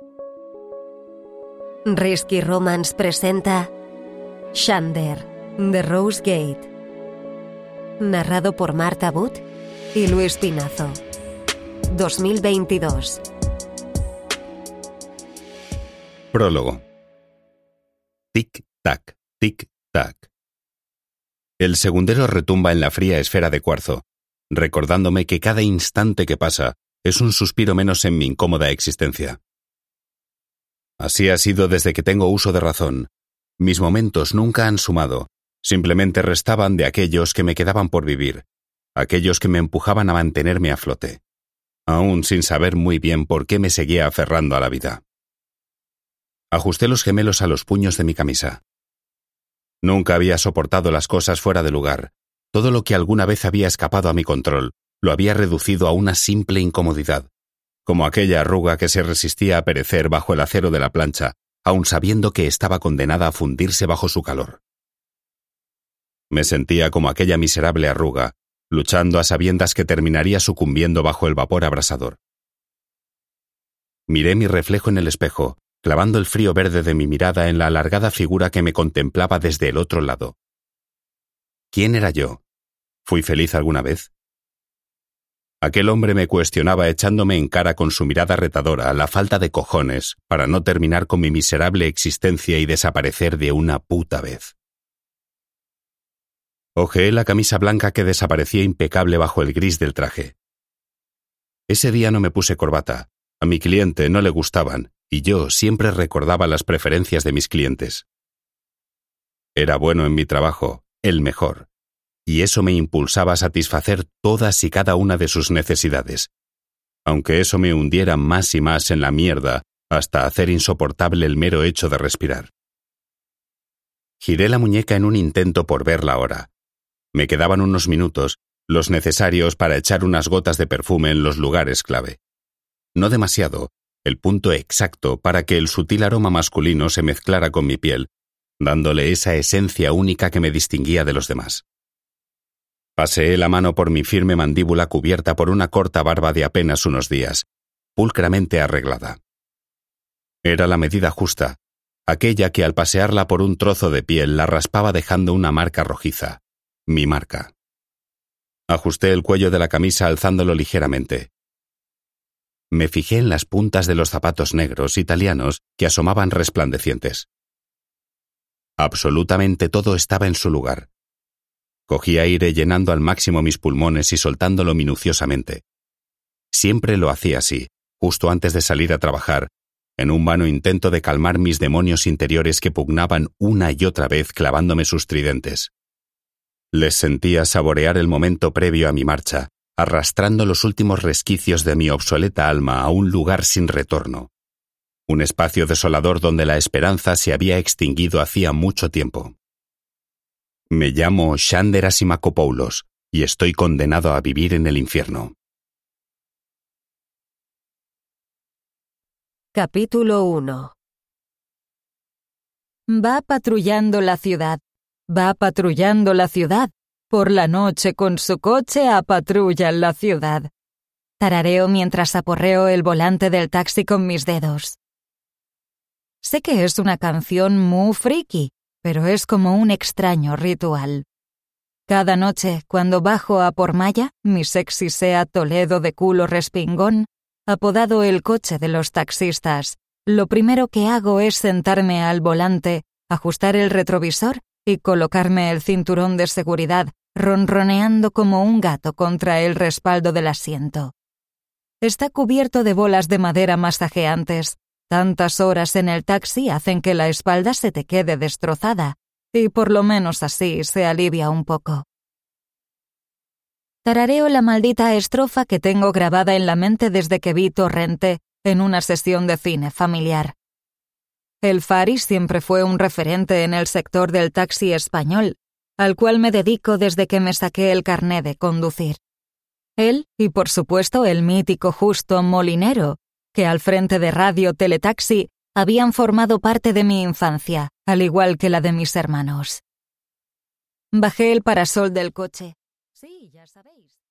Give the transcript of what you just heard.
Risky Romance presenta Xander, de Rose Gate. Narrado por Marta But y Luis Pinazo. 2022. Prólogo. Tic-tac, tic-tac. El segundero retumba en la fría esfera de cuarzo, recordándome que cada instante que pasa es un suspiro menos en mi incómoda existencia. Así ha sido desde que tengo uso de razón. Mis momentos nunca han sumado, simplemente restaban de aquellos que me quedaban por vivir, aquellos que me empujaban a mantenerme a flote, aún sin saber muy bien por qué me seguía aferrando a la vida. Ajusté los gemelos a los puños de mi camisa. Nunca había soportado las cosas fuera de lugar. Todo lo que alguna vez había escapado a mi control lo había reducido a una simple incomodidad, como aquella arruga que se resistía a perecer bajo el acero de la plancha, aun sabiendo que estaba condenada a fundirse bajo su calor. Me sentía como aquella miserable arruga, luchando a sabiendas que terminaría sucumbiendo bajo el vapor abrasador. Miré mi reflejo en el espejo, clavando el frío verde de mi mirada en la alargada figura que me contemplaba desde el otro lado. ¿Quién era yo? ¿Fui feliz alguna vez? Aquel hombre me cuestionaba echándome en cara con su mirada retadora la falta de cojones para no terminar con mi miserable existencia y desaparecer de una puta vez. Ojeé la camisa blanca que desaparecía impecable bajo el gris del traje. Ese día no me puse corbata. A mi cliente no le gustaban, y yo siempre recordaba las preferencias de mis clientes. Era bueno en mi trabajo, el mejor, y eso me impulsaba a satisfacer todas y cada una de sus necesidades, aunque eso me hundiera más y más en la mierda hasta hacer insoportable el mero hecho de respirar. Giré la muñeca en un intento por ver la hora. Me quedaban unos minutos, los necesarios para echar unas gotas de perfume en los lugares clave. No demasiado, el punto exacto para que el sutil aroma masculino se mezclara con mi piel, dándole esa esencia única que me distinguía de los demás. Paseé la mano por mi firme mandíbula cubierta por una corta barba de apenas unos días, pulcramente arreglada. Era la medida justa, aquella que al pasearla por un trozo de piel la raspaba dejando una marca rojiza, mi marca. Ajusté el cuello de la camisa alzándolo ligeramente. Me fijé en las puntas de los zapatos negros italianos que asomaban resplandecientes. Absolutamente todo estaba en su lugar. Cogí aire llenando al máximo mis pulmones y soltándolo minuciosamente. Siempre lo hacía así, justo antes de salir a trabajar, en un vano intento de calmar mis demonios interiores que pugnaban una y otra vez clavándome sus tridentes. Les sentía saborear el momento previo a mi marcha, arrastrando los últimos resquicios de mi obsoleta alma a un lugar sin retorno. Un espacio desolador donde la esperanza se había extinguido hacía mucho tiempo. Me llamo Xander Asimakopoulos y estoy condenado a vivir en el infierno. Capítulo 1. Va patrullando la ciudad. Va patrullando la ciudad. Por la noche con su coche apatrulla la ciudad. Tarareo mientras aporreo el volante del taxi con mis dedos. Sé que es una canción muy friki, pero es como un extraño ritual. Cada noche, cuando bajo a por Maya, mi sexy Seat Toledo de culo respingón, apodado el coche de los taxistas, lo primero que hago es sentarme al volante, ajustar el retrovisor y colocarme el cinturón de seguridad, ronroneando como un gato contra el respaldo del asiento. Está cubierto de bolas de madera masajeantes. Tantas horas en el taxi hacen que la espalda se te quede destrozada, y por lo menos así se alivia un poco. Tarareo la maldita estrofa que tengo grabada en la mente desde que vi Torrente en una sesión de cine familiar. El Fari siempre fue un referente en el sector del taxi español, al cual me dedico desde que me saqué el carné de conducir. Él y por supuesto el mítico Justo Molinero, que al frente de Radio Teletaxi habían formado parte de mi infancia, al igual que la de mis hermanos. Bajé el parasol del coche. Sí, ya sabéis.